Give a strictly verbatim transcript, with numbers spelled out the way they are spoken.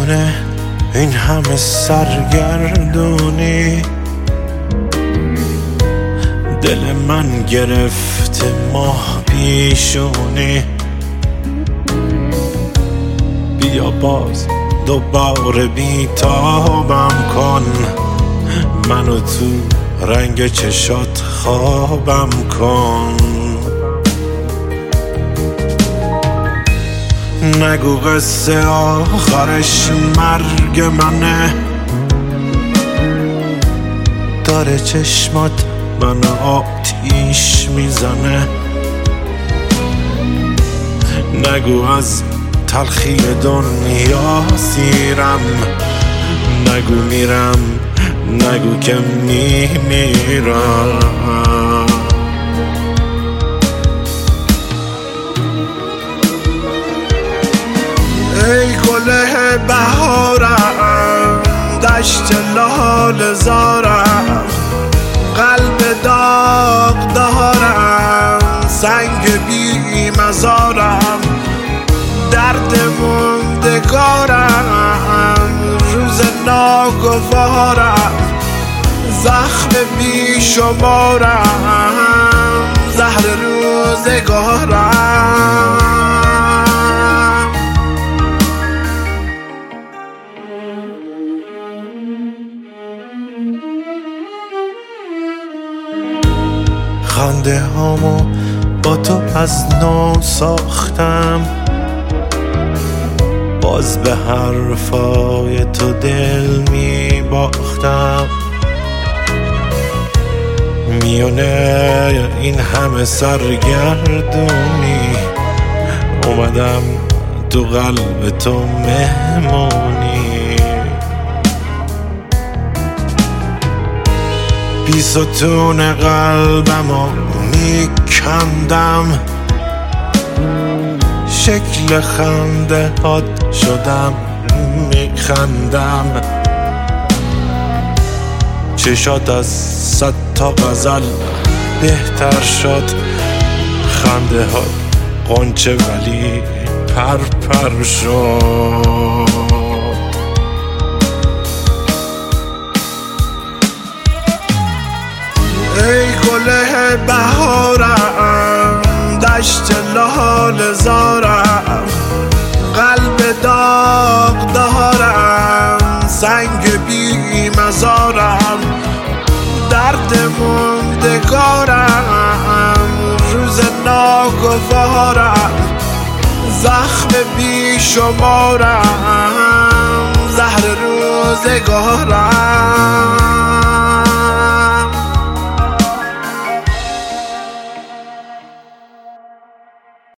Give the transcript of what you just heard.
میونه این همه سرگردونی، دل من گرفته ماه پیشونی. بیا باز دوباره بیتابم کن، منو تو رنگ چشات خوابم کن. نگو قصه آخرش مرگ منه، داره چشمات من آتیش میزنه. نگو از تلخی دنیا سیرم، نگو میرم، نگو که میمیرم. ای گله بهارم، دشت لال زارم، قلب داغ دارم، سنگ بی مزارم، درد موندگارم، روز ناگوارم، زخم بی شمارم، زهر روزگارم. خنده هامو با تو از نو ساختم، باز به حرفای تو دل می باختم. میونه این همه سرگردونی، اومدم تو قلب تو مهمونی. بی ستون قلبمو میکندم، شکل خنده هات شدم میخندم. چشات از صد تا غزل بهتر شد، خنده ها قنچه ولی پر پر شد. ای گله بهارم، دشت لال زارم، قلب داغ دارم، سنگ بی مزارم، درد موندگارم، روز ناگوارم، زخم بی شمارم، زهر روزگارم.